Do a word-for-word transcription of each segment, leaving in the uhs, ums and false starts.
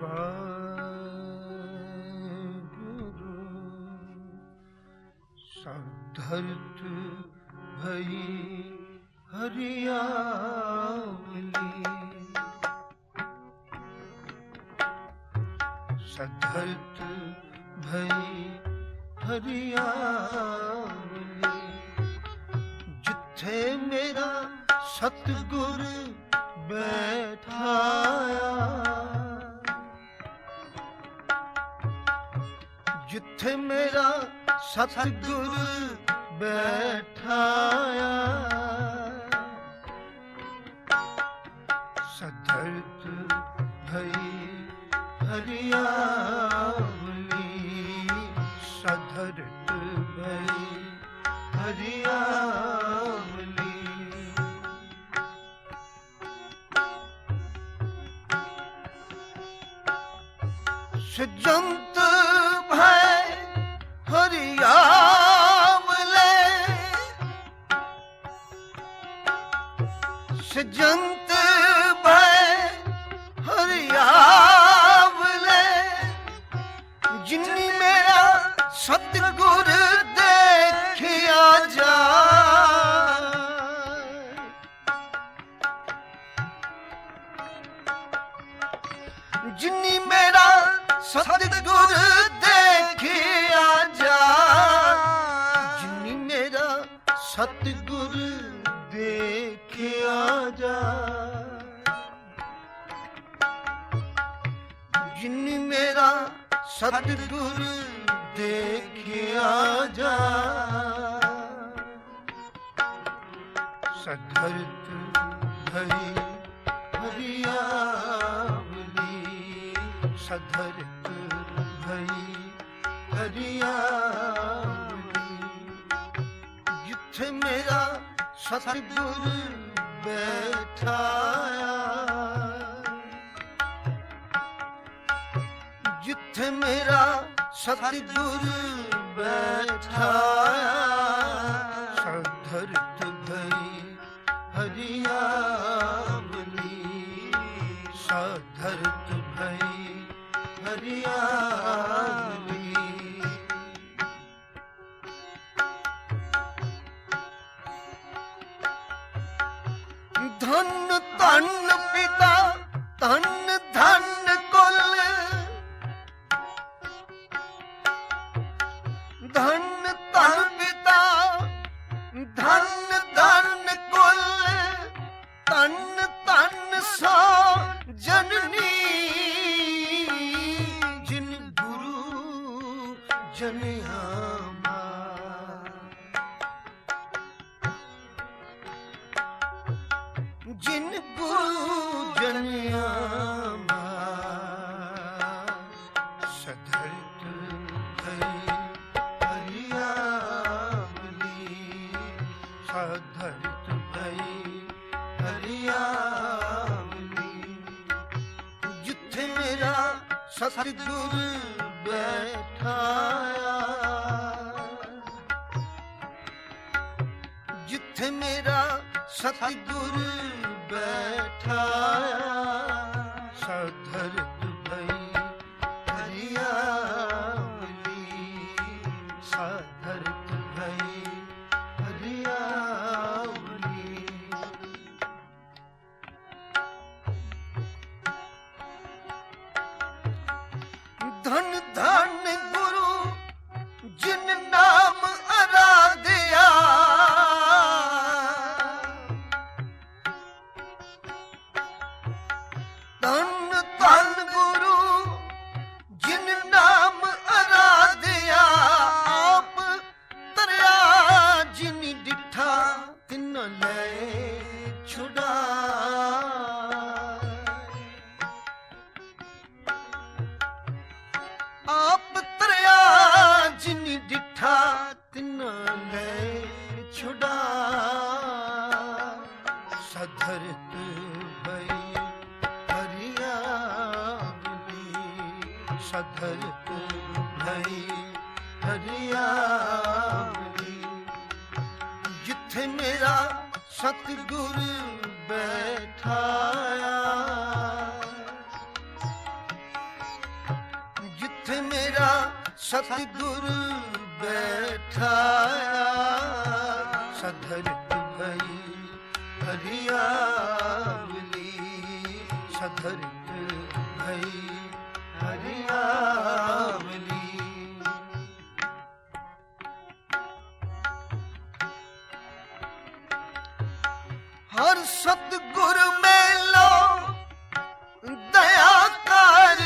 धरत भई हरियावली, सधरत भई हरियावली, जिथे मेरा सतगुर बैठाया, जिथे मेरा सतगुर बैठाया, सधरत भई हरियावली, सधरत भई हरियावली। सजंत भय हरियावले, सजंत भय हरियावले, जिन्नी मेरा सतगुर देखिया जाए, जिन्नी मेरा सतगुर देखिया जाए, जिन्नी मेरा सतगुर देखिया जाए, जिन्नी मेरा सतगुर देखिया जाए, सधरत भई हरियावली, सधरत भई हरियावली, जिथे मेरा सतगुर बैठाया, जिथे मेरा सतगुर बैठाया, सधरत भई हरियावली, सधरत भई हरियावली। धन धन पिता धन धन कुल, धन धन पिता धन धन कुल, तन तन सो जननी, जिन गुरु जनियामा, जिन गुरु जनियामा, सधरत भई हरियावली, सधरत भई हरियावली, जिथे मेरा सतगुर बैठाया, जिथे मेरा सतगुर बैठाया, सधरत भई हरियावली, सधरत भई हरियावली। धन धन गुरु जिन नाम आराध्या, धन धन गुरु जिन नाम आराध्या, आप तरया जिनी डिठा तिन ले छुड़ा, आप तरया जिनी डिठा तिन ले छुड़ा, सधरत भई हरियावली, सधरत भई हरियावली, जिथे मेरा सतगुर बैठाया, सतगुर बैठाया सधरत भई हरियावली सधरत भई हरियावली। हर सतगुर मेलो दया कर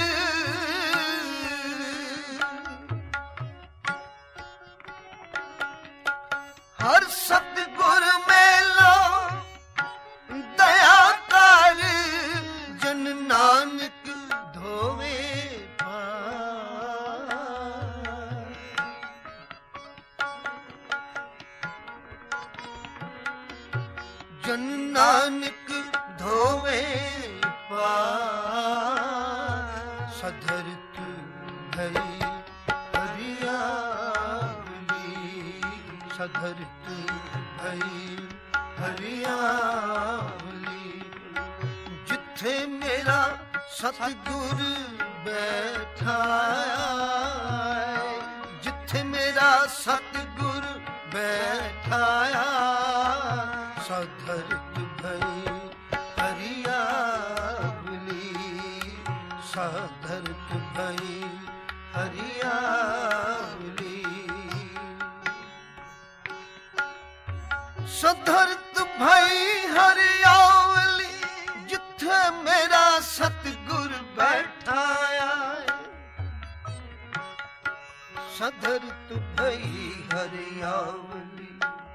हर सतगुर मेलो दया कर जन नानक धोवे पार। जन नानक धोवे पार सधरत भई सधरत भई हरियावली। जिथे मेरा सतगुर बैठाया जिथे मेरा सतगुर बैठाया सधरत भई हरियावली सधरत भई हरियावली। सधरत भई हरियावली जिथे मेरा सतगुर बैठाया सधरत भई हरियावली।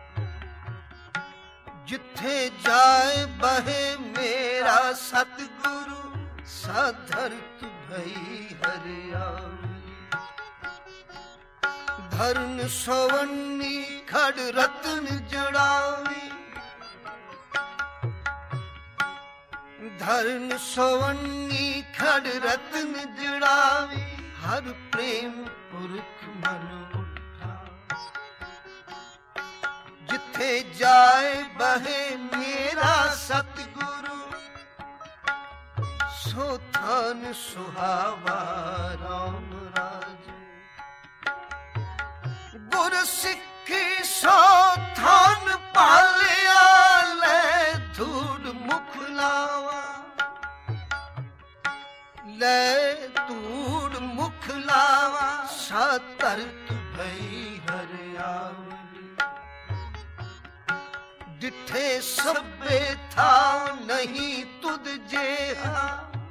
जिथे जाए बहे मेरा सतगुरु सधरत भई हरियावली। धरन सवन्नी खड़ रतन जड़ावी धरन सवन्नी खड़ रतन जड़ावी हर प्रेम पुरख मन उठा। जिथे जाए बहे मेरा सतगुरु सो थान सुहावा राम राज। गुर सिक्खी सो थान पालिया ले धूड़ मुख लावा ले धूड़ मुख लावा सधरत भई हरियावली। डिठे सबे था नहीं तुद जेहा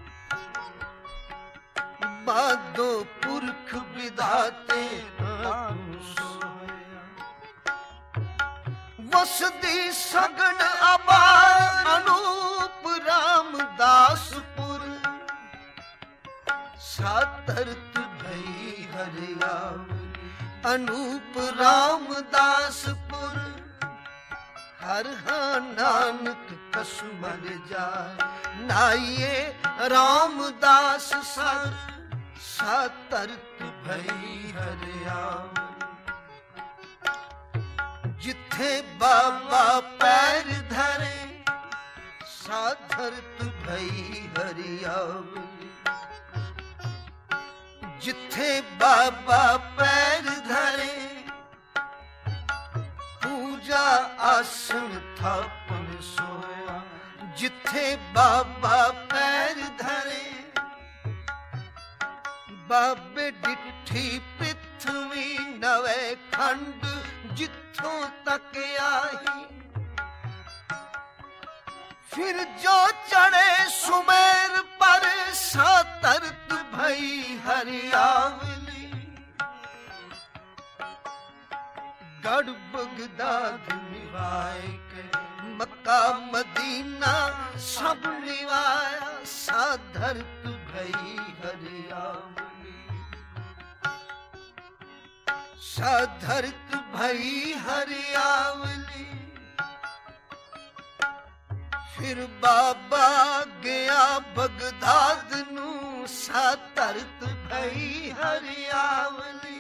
बादो पुरख विधाते वसदी सगन आबाद अनूप रामदासपुर सधरत भई हरियावली। अनूप रामदासपुर हर हाँ नानक कसमर जाए नाइये रामदास सर सधरत भई हरियावली। जिथे बाबा पैर धरे सधरत भई हरियावली। जिथे बाबा पैर धरे पूजा आसन थापन सोया। जिथे बाबा पैर धरे बाबे डिठी पृथ्वी नवे खंड जिथों तक आई। फिर जो चढ़े सुमेर पर सधरत भई हरियावली। गढ़ बगदाद निवाए के मक्का मदीना सब निवाया सधरत भई हरियावली। सधरत भई हरियावली। फिर बाबा गया बगदाद नू सधरत भई हरियावली।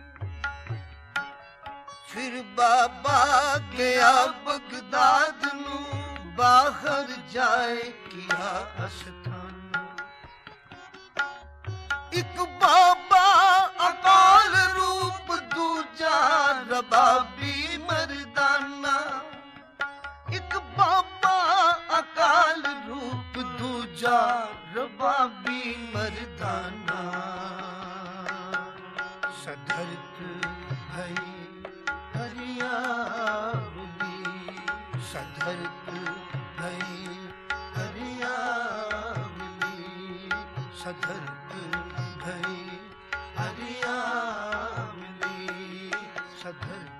फिर बाबा गया बगदाद नू बाहर जाए किया अस्थान। एक बाबा अकाल रबाबी मर्दाना। एक बाबा अकाल रूप दूजा रबाबी मर्दाना। सधरत भई हरियावली, सधरत भई हरियावली, सधरत भई हरियावली, सधरत